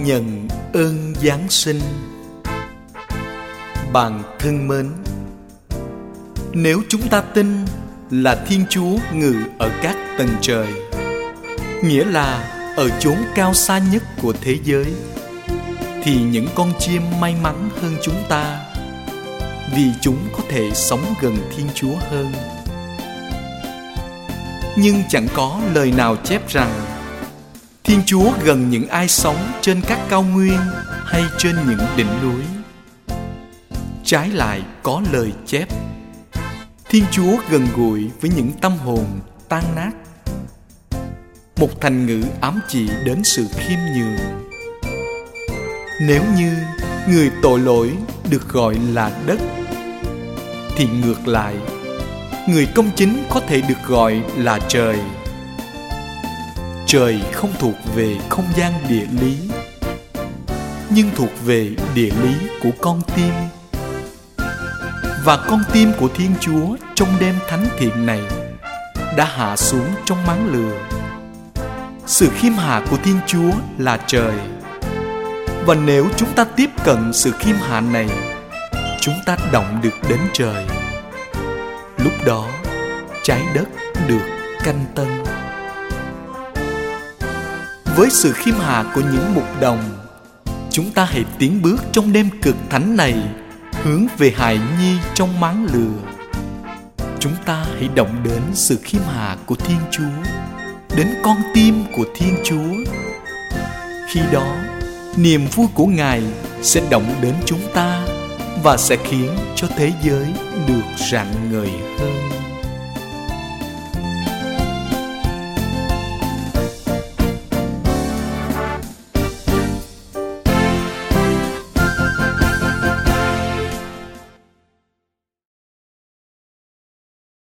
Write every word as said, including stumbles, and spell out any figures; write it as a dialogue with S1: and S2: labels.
S1: nhận ơn Giáng sinh. Bạn thân mến, nếu chúng ta tin là Thiên Chúa ngự ở các tầng trời, nghĩa là ở chốn cao xa nhất của thế giới, thì những con chim may mắn hơn chúng ta, vì chúng có thể sống gần Thiên Chúa hơn. Nhưng chẳng có lời nào chép rằng Thiên Chúa gần những ai sống trên các cao nguyên hay trên những đỉnh núi. Trái lại có lời chép Thiên Chúa gần gũi với những tâm hồn tan nát. Một thành ngữ ám chỉ đến sự khiêm nhường. Nếu như người tội lỗi được gọi là đất, thì ngược lại, người công chính có thể được gọi là trời. Trời không thuộc về không gian địa lý, nhưng thuộc về địa lý của con tim. Và con tim của Thiên Chúa trong đêm thánh thiện này đã hạ xuống trong máng lửa. Sự khiêm hạ của Thiên Chúa là trời. Và nếu chúng ta tiếp cận sự khiêm hạ này, chúng ta động được đến trời. Lúc đó, trái đất được canh tân. Với sự khiêm hạ của những mục đồng, chúng ta hãy tiến bước trong đêm cực thánh này, hướng về hài nhi trong máng lửa. Chúng ta hãy động đến sự khiêm hạ của Thiên Chúa, đến con tim của Thiên Chúa. Khi đó, niềm vui của Ngài sẽ động đến chúng ta và sẽ khiến cho thế giới được rạng ngời hơn.